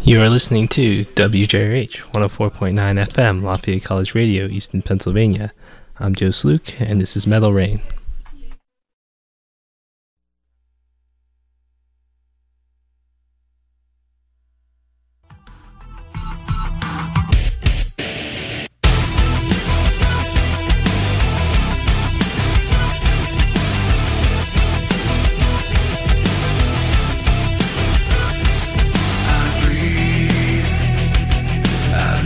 You are listening to WJRH 104.9 FM, Lafayette College Radio, Easton, Pennsylvania. I'm Joe Sluke, and this is Metal Rain.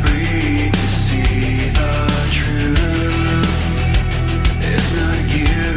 You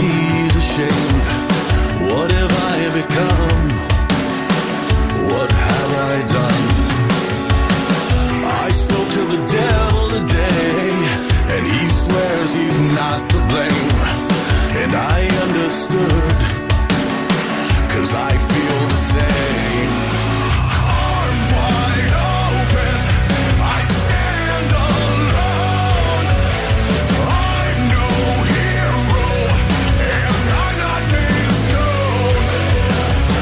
he's ashamed. What have I become? What have I done? I spoke to the devil today, and he swears he's not to blame. And I understood, 'cause I feel the same. Arms wide open, I stand alone. I'm no hero, and I'm not made of stone.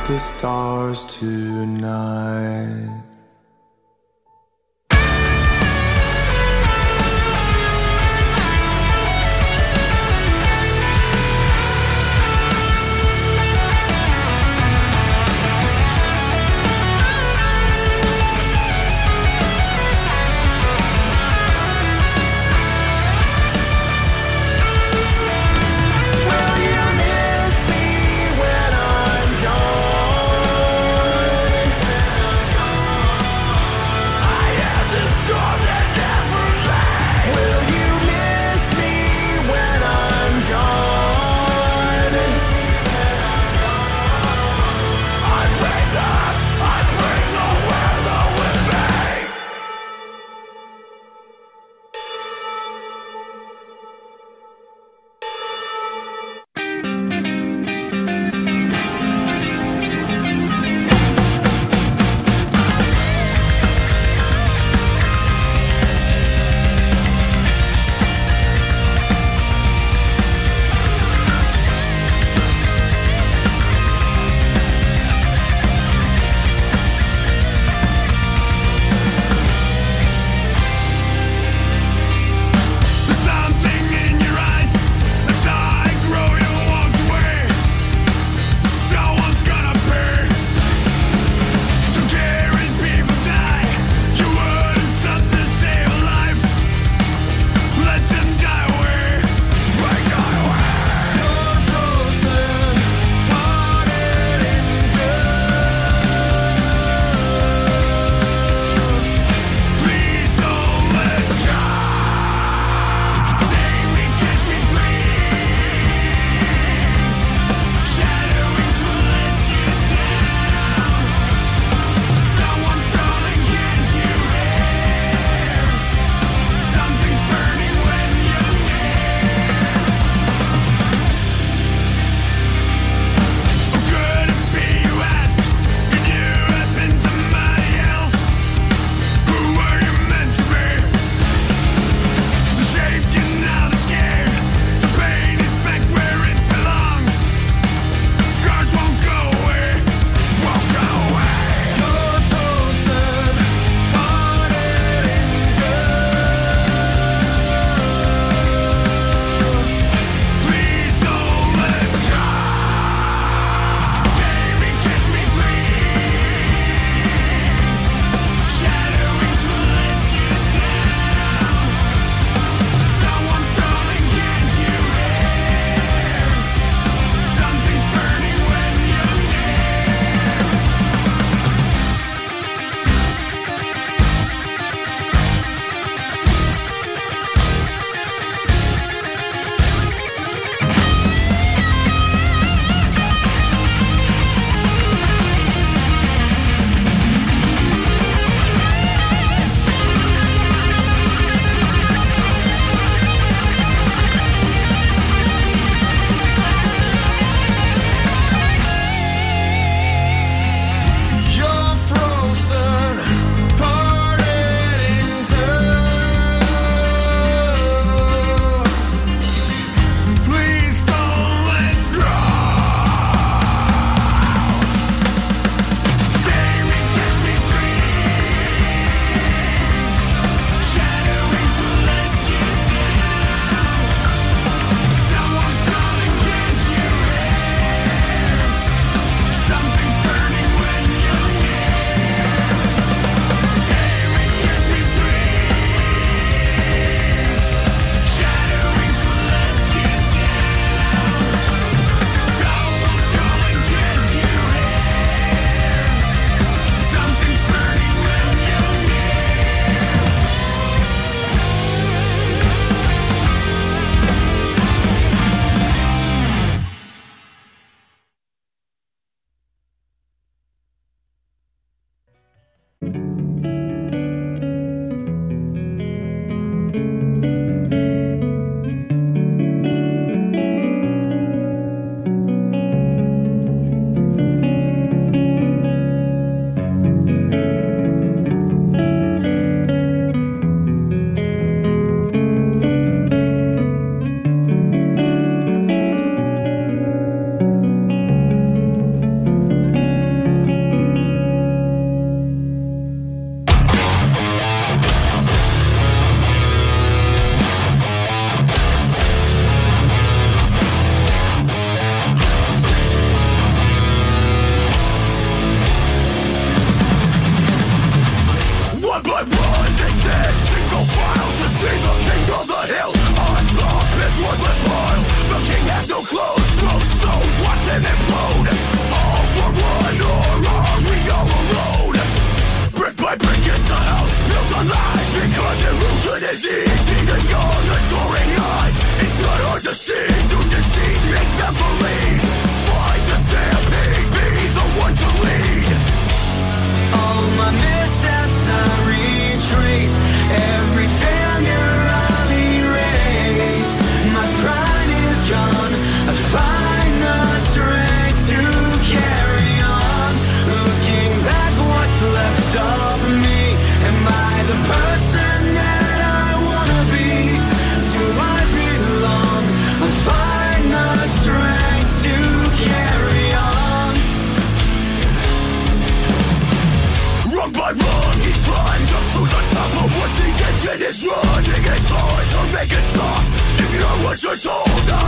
the stars tonight. When I'm gone,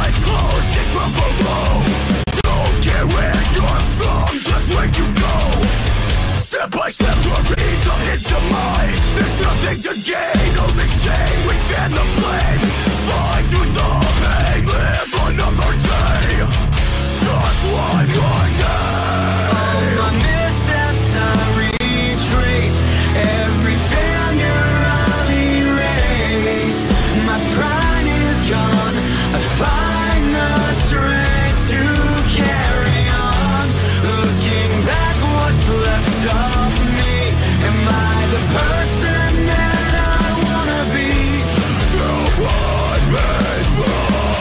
eyes closed, kick from below. Don't care where you're from, just where you go. Step by step, the reeds of his demise. There's nothing to gain, only shame. We fan the flame, fight through the pain. Live another day, just one more day. All my missteps I retrace, every failure I'll erase. My pride is gone, I find the strength to carry on. Looking back, what's left of me? Am I the person that I wanna be? The one man wrong.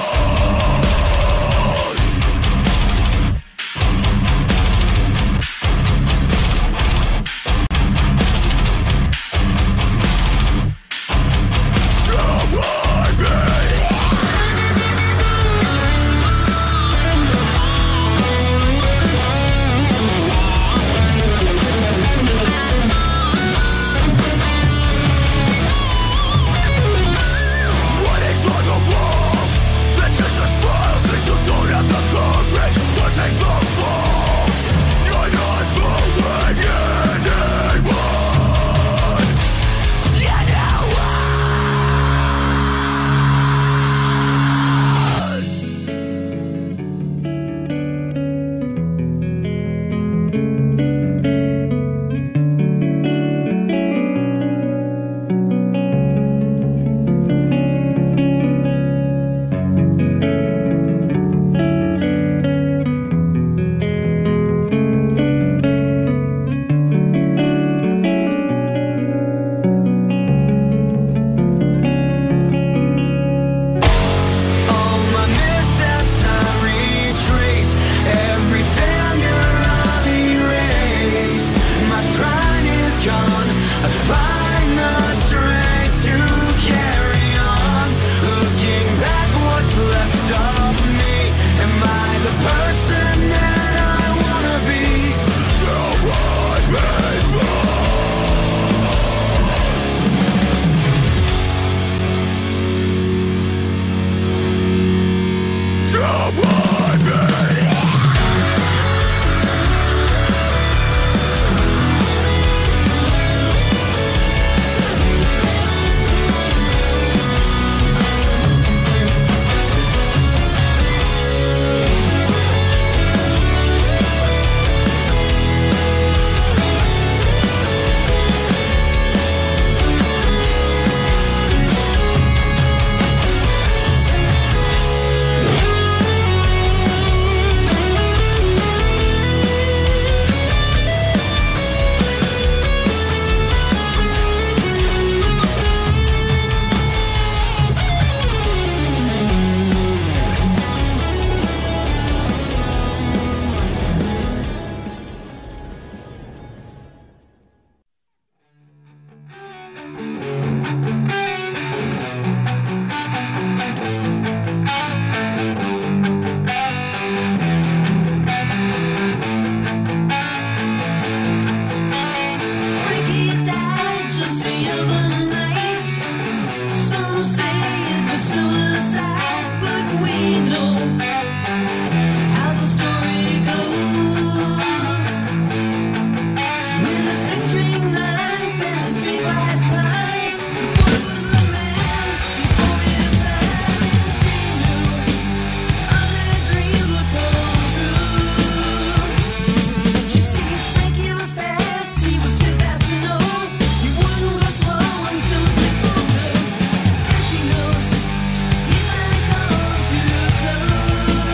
Close.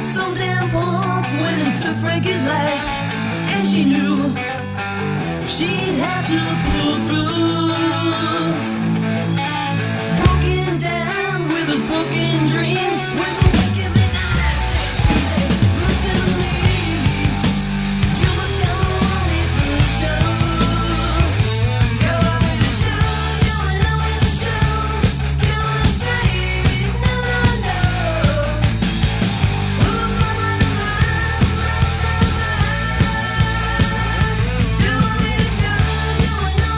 Some damn punk went and took Frankie's life, and she knew she'd have to pull through. Broken down with his broken dreams, with a wink of an eye, she said, listen to me, you look down for the show. Go on with the show, going on with the show. You're afraid, no, no, no. Ooh, my, my, my, my, my. Go on with the show, going on with the show.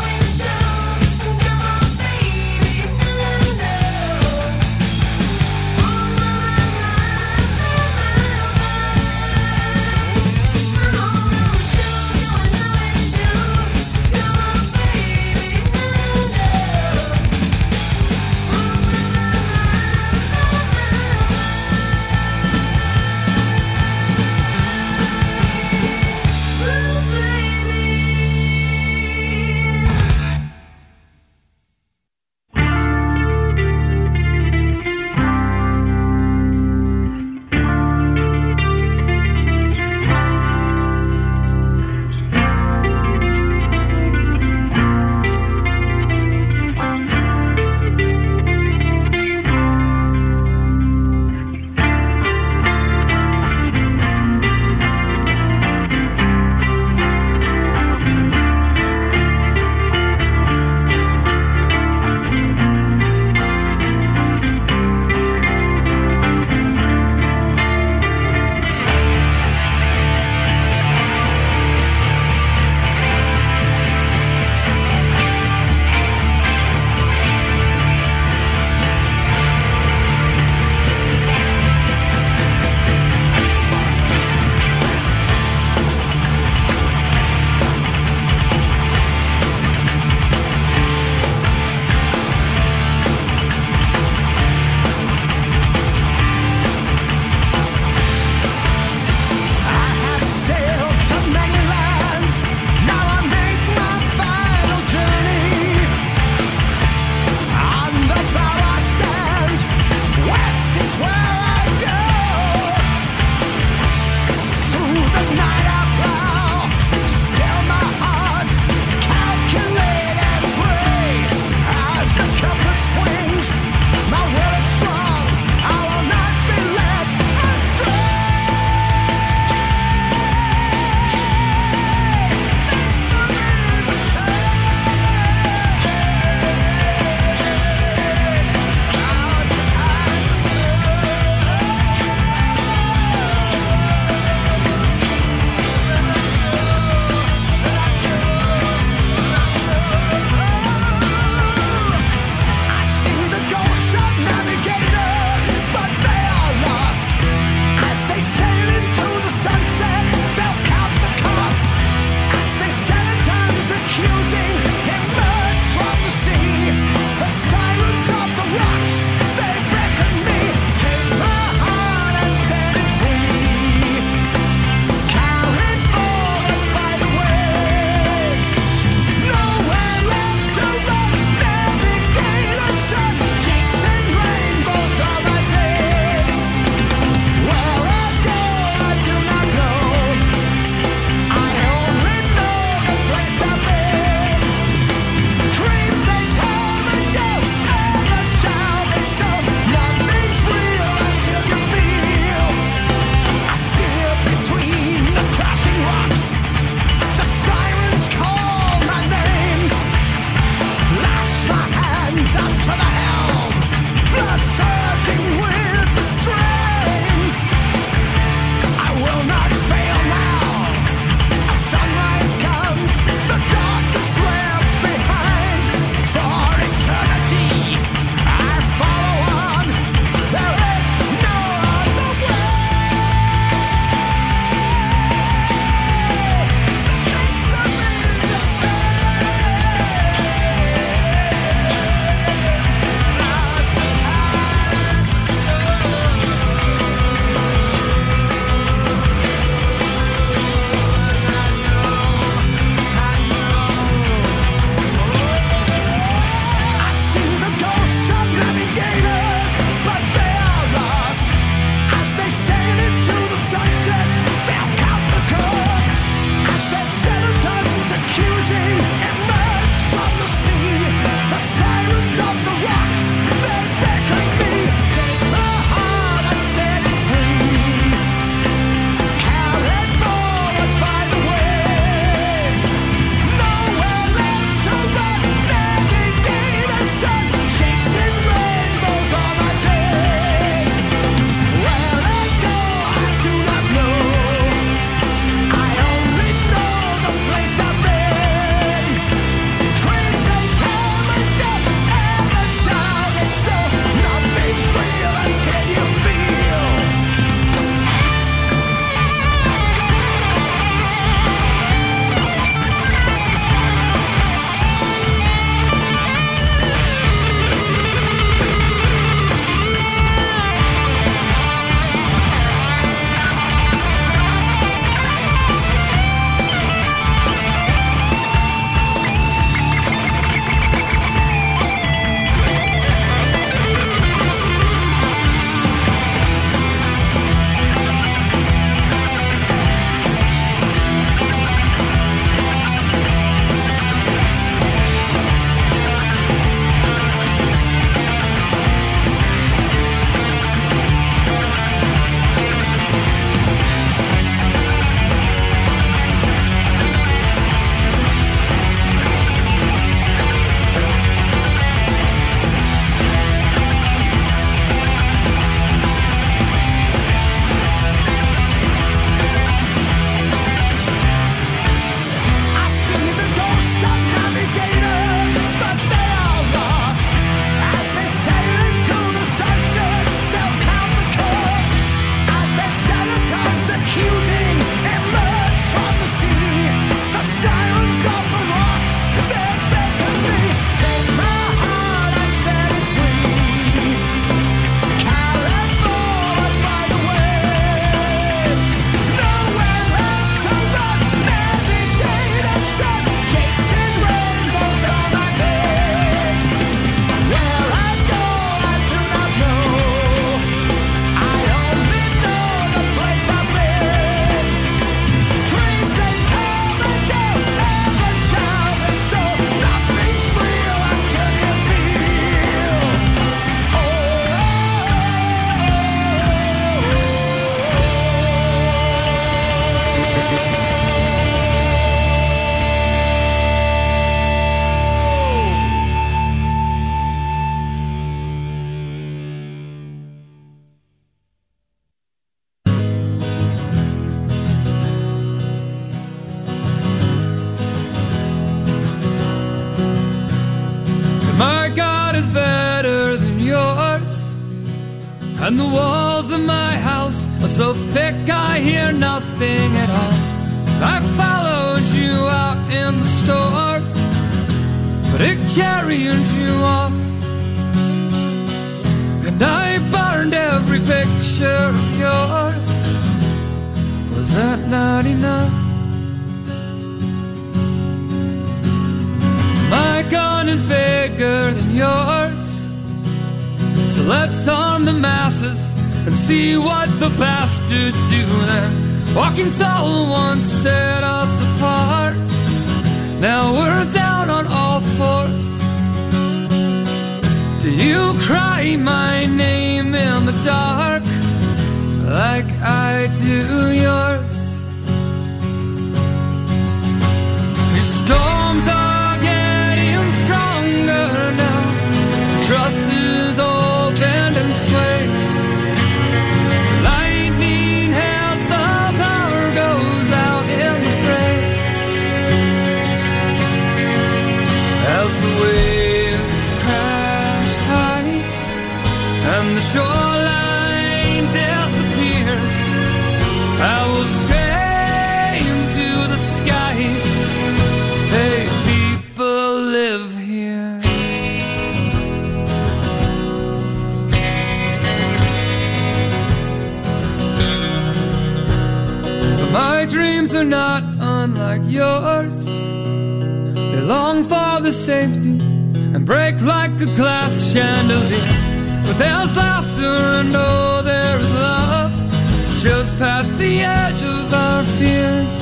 And the walls of my house are so thick I hear nothing at all. I followed you out in the store, but it carried you off. And I burned every picture of yours. Was that not enough? My gun is bigger than yours, so let's arm the masses and see what the bastards do then. Walking tall once set us apart. Now we're down on all fours. Do you cry my name in the dark like I do yours? Your storms are getting stronger now. Trusses all bend and sway. Lightning heads, the power goes out in the fray. As the waves crash high and the shoreline disappears, I will scream to the sky, hey, people live here. But my dreams are not unlike yours. They long for the safety and break like a glass chandelier. But there's laughter and oh, there is love just past the edge of our fears.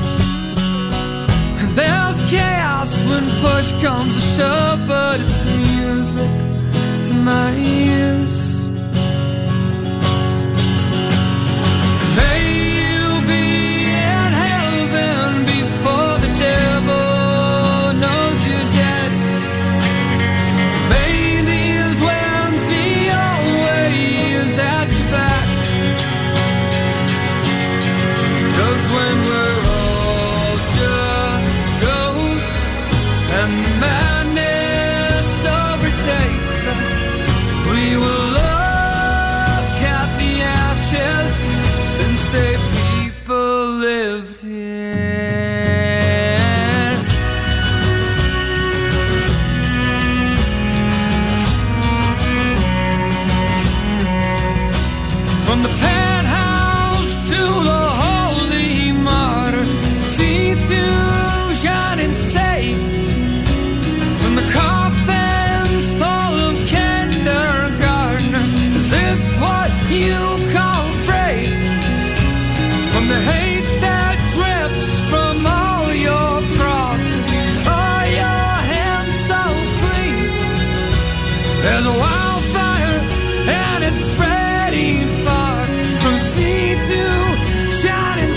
And there's chaos when push comes to shove, but it's music to my ears. May you be in heaven before the devil knows you're dead. May these winds be always at your back. 'Cause when we're all just ghosts and the madness overtakes us, we will look at the ashes and say people lived here. From the penthouse to the holy martyr, see to shine and say, from the coffins full of kindergartners, is this what you call free? From the hate that drips from all your crosses, are your hands so clean? There's a wildfire and it's spreading far, from sea to shining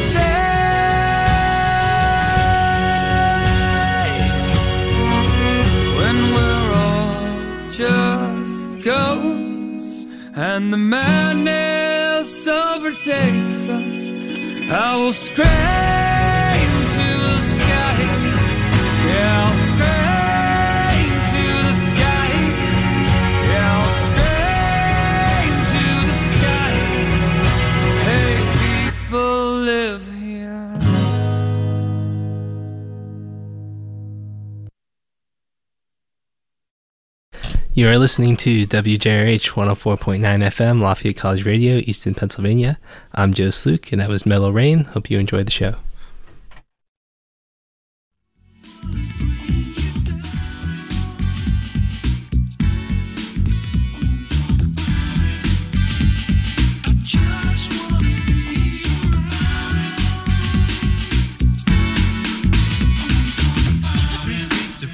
sea. When we're all just ghosts and the madness overtakes us, I will scream to the sky. Yeah, I'll scream to the sky. Yeah, I'll scream to the sky. Hey, people live here. You are listening to WJRH 104.9 FM, Lafayette College Radio, Easton, Pennsylvania. I'm Joe Sluke, and that was Mellow Rain. Hope you enjoyed the show.